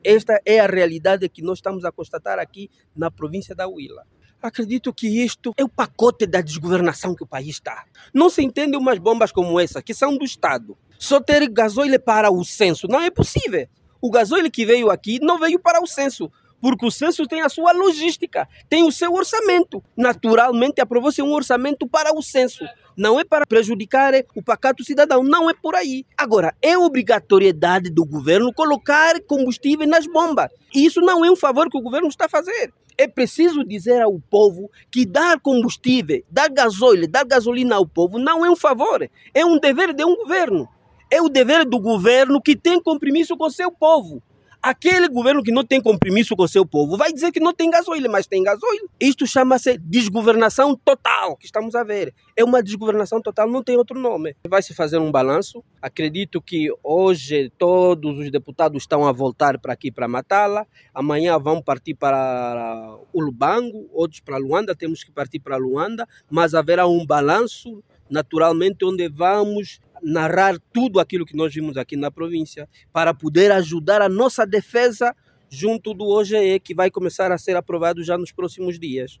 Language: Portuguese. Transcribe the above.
Esta é a realidade que nós estamos a constatar aqui na província da Huila. Acredito que isto é o pacote da desgovernação que o país está. Não se entende umas bombas como essa, que são do Estado. Só ter gasóleo para o censo não é possível. O gasóleo que veio aqui não veio para o censo, porque o censo tem a sua logística, tem o seu orçamento. Naturalmente, aprovou-se um orçamento para o censo. Não é para prejudicar o pacato cidadão, não é por aí. Agora, é obrigatoriedade do governo colocar combustível nas bombas. E isso não é um favor que o governo está a fazer. É preciso dizer ao povo que dar combustível, dar gasóleo, dar gasolina ao povo não é um favor, é um dever de um governo. É o dever do governo que tem compromisso com seu povo. Aquele governo que não tem compromisso com seu povo vai dizer que não tem gasóleo, mas tem gasóleo. Isto chama-se desgovernação total, que estamos a ver. É uma desgovernação total, não tem outro nome. Vai se fazer um balanço. Acredito que hoje todos os deputados estão a voltar para aqui para Matala. Amanhã vão partir para o Lubango, outros para Luanda. Temos que partir para Luanda, mas haverá um balanço, naturalmente, onde vamos narrar tudo aquilo que nós vimos aqui na província para poder ajudar a nossa defesa junto do OGE, que vai começar a ser aprovado já nos próximos dias.